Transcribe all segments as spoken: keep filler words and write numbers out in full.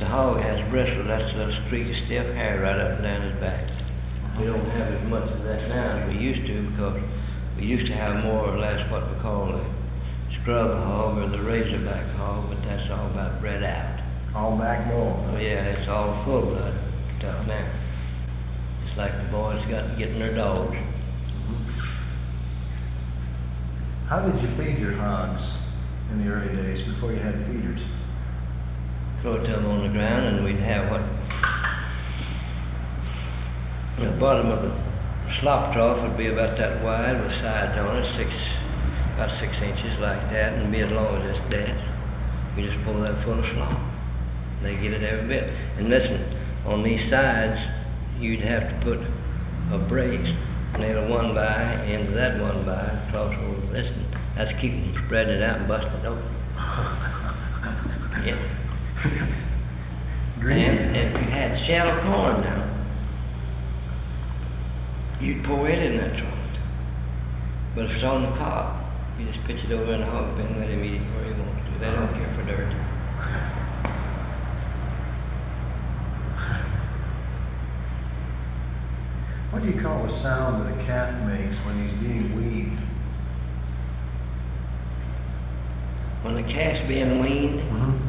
the hog has bristles, that's a little streak of stiff hair right up and down his back. We don't have as much of that now as we used to because we used to have more or less what we call the scrub hog or the razorback hog, but that's all about bred out. All back more. Oh yeah, it's all full blood stuff now. It's like the boys got getting their dogs. How did you feed your hogs in the early days before you had feeders? Throw it to them on the ground and we'd have what the bottom of the slop trough would be about that wide with sides on it, six, about six inches like that, and be as long as this desk. We just pull that full of slop. They get it every bit. And listen, on these sides, you'd have to put a brace, nail one by into that one by, cross over this, and that's keeping them spreading it out and busting it open. Yeah. And, and if you had shallow corn now, you'd pour it in that trough. But if it's on the cob, you just pitch it over in the hog pen and let him eat it where he wants to. They don't care for dirt. What do you call the sound that a calf makes when he's being weaned? When the calf's being weaned, Mm-hmm.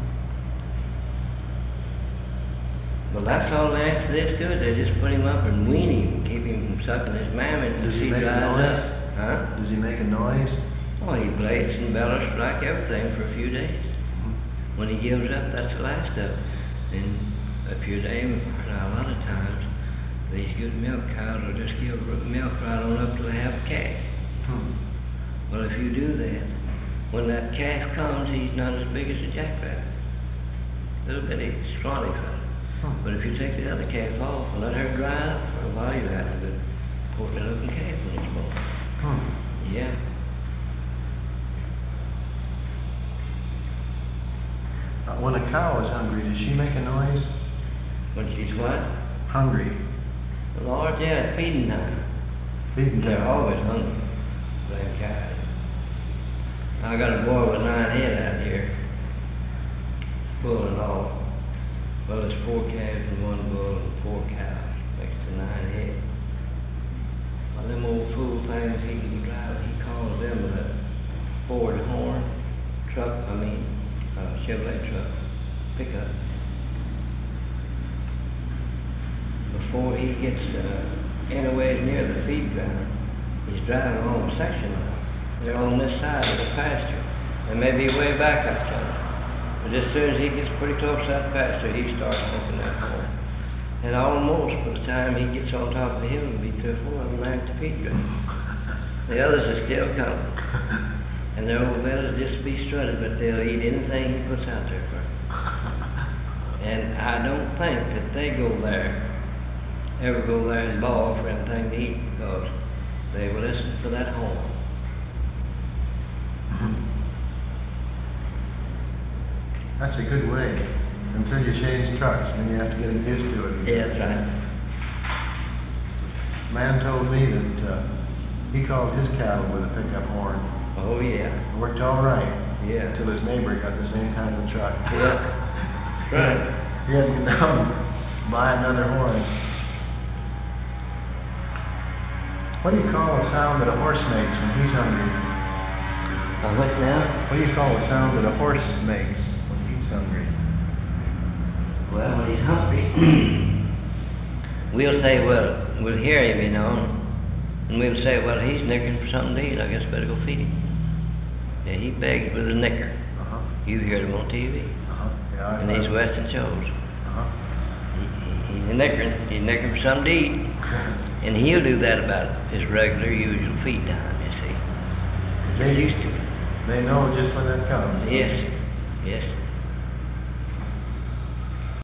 well, that's all the answer there is to it. They just put him up and wean him, keep him from sucking his mammy until Does he he make a dries noise? up. Huh? Does he make a noise? Oh, he blades and bellows like everything for a few days. Mm-hmm. When he gives up, that's the last of it. And a few days, now a lot of times, these good milk cows will just give milk right on up till they have a calf. Hmm. Well, if you do that, when that calf comes, he's not as big as a jackrabbit. Little bitty, scrawny fellow. Hmm. But if you take the other calf off and let her dry up for a while, you'll have a good portly looking calf when it's born. Hmm. Yeah. Uh, when a cow is hungry, does she make a noise? When she's what? Hungry. Lord, yeah, it's feeding time. Feeding They're time. always hungry, them cows. I got a boy with nine head out here, bull and all. Well, there's four calves and one bull and four cows, makes to nine head. Well, them old fool things he can drive, he calls them a Ford Horn truck, I mean, uh, Chevrolet truck, pickup. Before he gets uh, anywhere near the feed ground, he's driving along a section line. They're on this side of the pasture. They may be way back out there. But as soon as he gets pretty close to that pasture, he starts looking that corn. And almost by the time he gets on top of the hill, there'll be three or four of them there at the feed ground. The others are still coming. And their old bellies just be strutted, but they'll eat anything he puts out there for them. And I don't think that they go there ever go there and bawl for anything to eat because they will listen for that horn. Mm-hmm. That's a good way. Until you change trucks, then you have to get them used to it. Yeah, that's right. Man told me that uh, he called his cattle with a pickup horn. Oh yeah. It worked all right. Yeah. Until his neighbor got the same kind of truck. Yeah. Right. He had to go down and buy another horn. What do you call the sound that a horse makes when he's hungry? Uh, what now? What do you call the sound that a horse makes when he's hungry? Well, when he's hungry, we'll say, well, we'll hear him, you know, and we'll say, well, he's nickering for something to eat. I guess I better go feed him. Yeah, he begs with a nicker. Uh-huh. You heard him on T V. Uh-huh. Yeah, I And these western shows. Uh-huh. He, he's a nickering. He's nickering for something to eat. And he'll do that about his regular, usual feed time, you see. He's They- used to it. They know just when that comes. Yes, yes.